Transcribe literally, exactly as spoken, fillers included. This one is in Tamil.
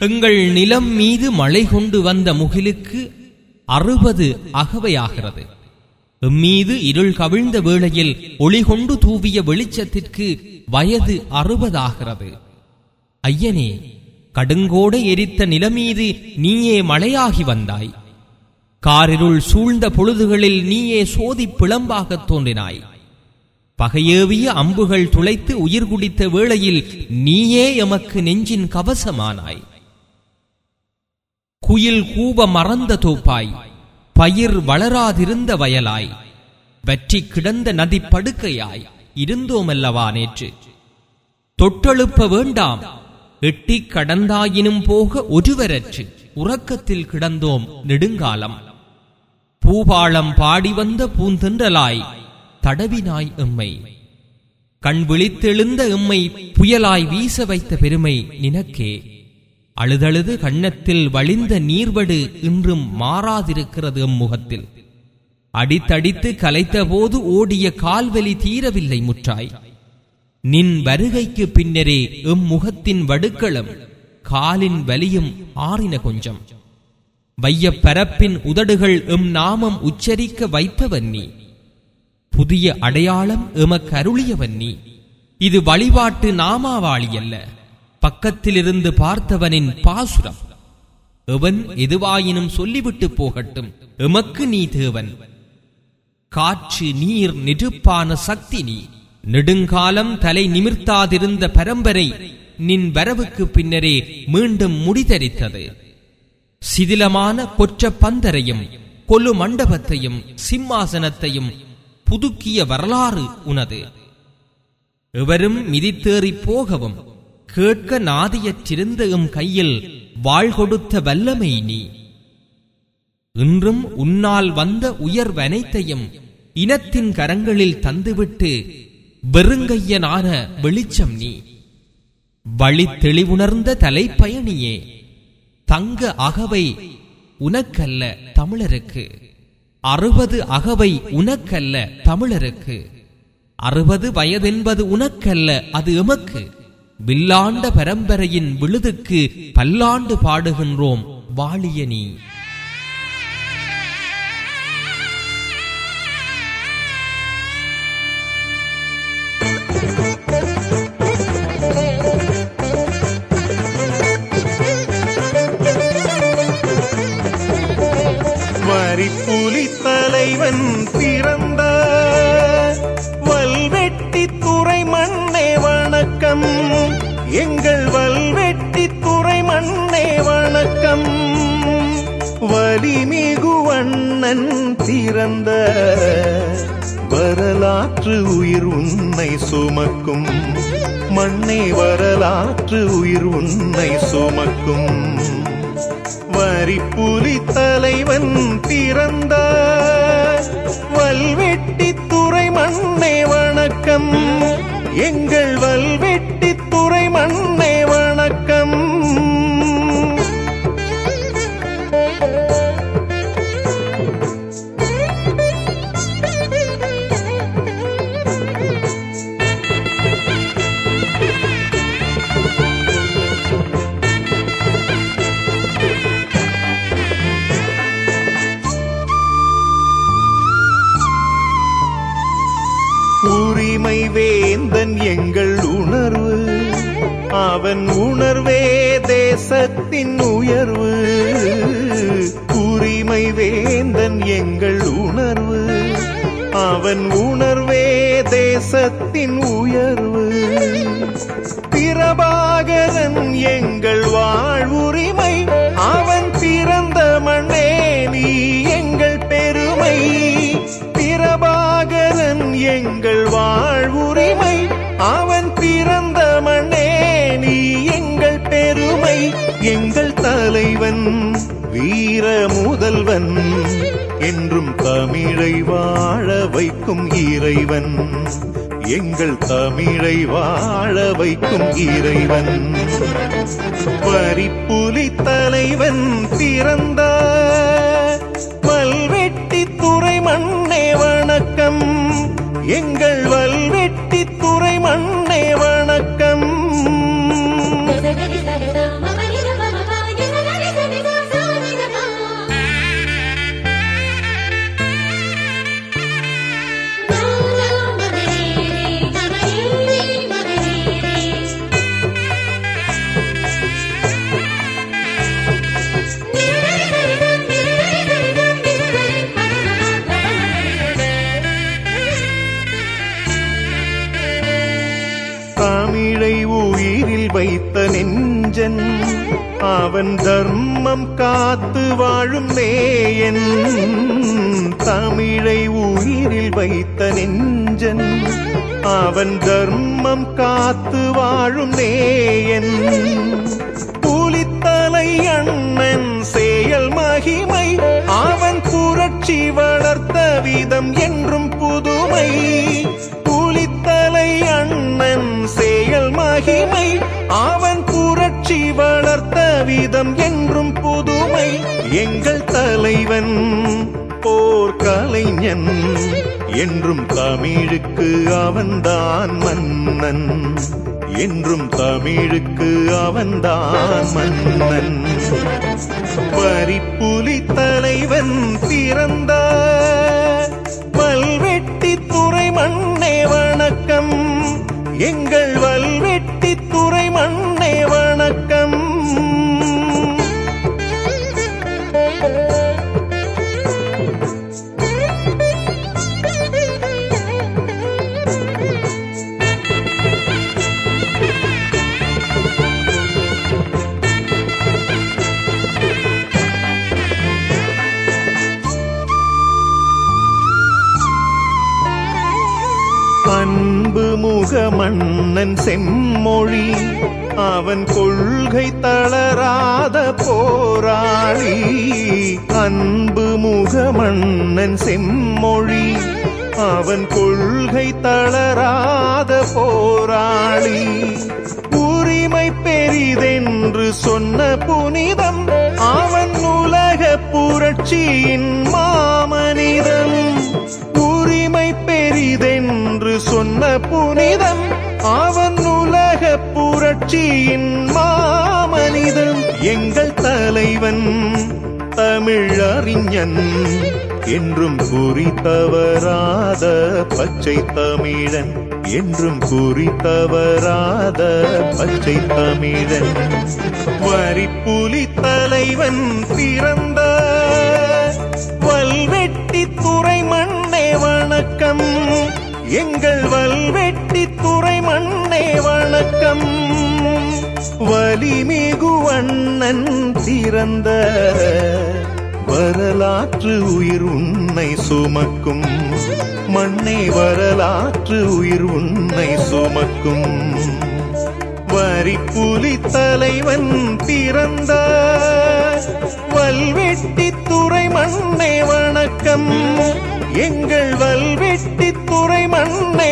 எங்கள் நிலம் மீது மழை கொண்டு வந்த முகிலுக்கு அறுபது அகவையாகிறது. எம்மீது இருள் கவிழ்ந்த வேளையில் ஒளி கொண்டு தூவிய வெளிச்சத்திற்கு வயது அறுபதாகிறது. ஐயனே, கடுங்கோடை எரித்த நிலமீது நீயே மழையாகி வந்தாய். காரிருள் சூழ்ந்த பொழுதுகளில் நீயே சோதி பிளம்பாகத் தோன்றினாய். பகையேவிய அம்புகள் துளைத்து உயிர் குடித்த வேளையில் நீயே எமக்கு நெஞ்சின் கவசமானாய். குயில் கூவ மறந்த தோப்பாய், பயிர் வளராதிருந்த வயலாய், வற்றி கிடந்த நதி படுக்கையாய் இருந்தோமல்லவா நேற்று. தொட்டெழுப்ப வேண்டாம், எட்டி கடந்தாயினும் போக ஒருவரற்று உறக்கத்தில் கிடந்தோம் நெடுங்காலம். பூபாளம் பாடி வந்த பூந்தென்றலாய் தடவினாய் எம்மை. கண் விழித்தெழுந்த எம்மை புயலாய் வீச வைத்த பெருமை நினக்கே. அழுதழுது கண்ணத்தில் வழிந்த நீர்வடு இன்றும் மாறாதிருக்கிறது எம் முகத்தில். அடித்தடித்து கலைத்த போது ஓடிய கால்வலி தீரவில்லை முற்றாய். நின் வருகைக்கு பின்னரே எம் முகத்தின் வடுக்களும் காலின் வலியும் ஆறின கொஞ்சம். வைய பரப்பின் உதடுகள் எம் நாமம் உச்சரிக்க வைத்தவன் நீ. புதிய அடையாளம் எமக்கு அருளியவன் நீ. இது வழிபாட்டு நாமாவாளி அல்ல, பக்கத்திலிருந்து பார்த்தவனின் பாசுரம். எவன் எதுவாயினும் சொல்லிவிட்டு போகட்டும், எமக்கு நீ தேவன். காற்று நீர் நெருப்பான சக்தி நீ. நெடுங்காலம் தலை நிமிர்த்தாதிருந்த பரம்பரை நின் வரவுக்கு பின்னரே மீண்டும் முடிதரித்தது. சிதிலமான கொற்ற பந்தரையும் கொல்லு மண்டபத்தையும் சிம்மாசனத்தையும் புதுக்கிய வரலாறு உனது. எவரும் மிதித்தேறி போகவும் கேட்க நாதியற்றிருந்த எம் கையில் வாழ் கொடுத்த வல்லமை நீ. இன்றும் உன்னால் வந்த உயர்வனைத்தையும் இனத்தின் கரங்களில் தந்துவிட்டு வெறுங்கையனான வெளிச்சம் நீ. வழி தெளிவுணர்ந்த தலைப்பயணியே, தங்க அகவை உனக்கல்ல தமிழருக்கு. அறுபது அகவை உனக்கல்ல தமிழருக்கு. அறுபது வயதென்பது உனக்கல்ல, அது எமக்கு. வில்லாண்ட பரம்பரையின் விழுதுக்கு பல்லாண்டு பாடுகின்றோம் வாழிய நீ. வரிப்புலி தலைவன் பிறந்த வல்வெட்டி துறை மண்ணே வணக்கம். எங்கள் வல்வெட்டி துறை மண்ணே வணக்கம். வலிமிகு வண்ணன் பிறந்த வரலாற்று உயிர் உன்னை சுமக்கும். மண்ணே வரலாற்று உயிர் உன்னை சுமக்கும். வரிப்புலி தலைவன் பிறந்த வல்வெட்டி துறை மண்ணே வணக்கம். எங்கள் வல்வெட்டி துறை மண்ணே வணக்கம். உரிமை வேந்தன் எங்கள் உணர்வு, அவன் உணர்வே தேசத்தின் உயர்வு. உரிமை வேந்தன் எங்கள் உணர்வு, அவன் உணர்வே தேசத்தின் உயர்வு. பிரபாகரன் எங்கள் வாழ்வுரிமை, அவன் பிறந்த மண்ணே நீ எங்கள் பெருமை. பிரபாகரன் எங்கள் வாழ்வுரிமை, அவன் பிறந்த மண்ணே நீ எங்கள் பெருமை. எங்கள் தலைவன் வீர முதல்வன், என்றும் தமிழை வாழ வைக்கும் இறைவன். எங்கள் தமிழை வாழ வைக்கும் இறைவன். வரிப்புலி தலைவன் பிறந்த வல்வெட்டி துறை மண்ணே வணக்கம். எங்கள் வல்வெட்டி துறை மண்ணே வணக்கம். வைத்த நெஞ்சன், அவன் தர்மம் காத்து வாழும் நேயன். தமிழை உயிரில் வைத்த நெஞ்சன், அவன் தர்மம் காத்து வாழும் நேயன். புலித்தலை அண்ணன் செயல் மகிமை, அவன் புரட்சி வளர்த்த விதம் என்றும் புதுமை. புலித்தலை அண்ணன் செயல் மகிமை, அவன் புரட்சி வளர்த்த விதம் என்றும் புதுமை. எங்கள் தலைவன் போர்க்கலைஞன், என்றும் தமிழுக்கு அவன்தான் மன்னன். என்றும் தமிழுக்கு அவன்தான் மன்னன். வரிப்புலி தலைவன் பிறந்த வல்வெட்டி துறை மண்ணே வணக்கம். எங்கள் வல்வெட்டி துறை மண்ணே வணக்கம். அன்பு முக மன்னன் செம்மொழி, அவன் கொள்கை தளராத போராளி. அன்பு முக மன்னன் செம்மொழி, அவன் கொள்கை தளராத போராளி. உரிமை பெரிதென்று சொன்ன புனிதம், அவன் உலக புரட்சியின் மாமனிதம். உரிமை பெரிதென்று சொன்ன புனிதம், அவன் உலக புரட்சியின் மாமனிதம். எங்கள் தலைவன் தமிழறிஞன், என்றும் குறி தவறாத பச்சை தமிழன். என்றும் குறி தவறாத பச்சை தமிழன். வரிப்புலி தலைவன் பிறந்த வல்வெட்டி துறை மண்ணே வணக்கம். எங்கள் வல்வெட்டி துறை மண்ணே வணக்கம். வலிமிகு அண்ணன் பிறந்த வரலாற்று உயிர் உன்னை சுமக்கும். மண்ணே வரலாற்று உயிர் உன்னை சுமக்கும். வரிப்புலி தலைவன் பிறந்த வல்வெட்டி துறை மண்ணே வணக்கம். எங்கள் வல்வெட்டி துறை மண்ணே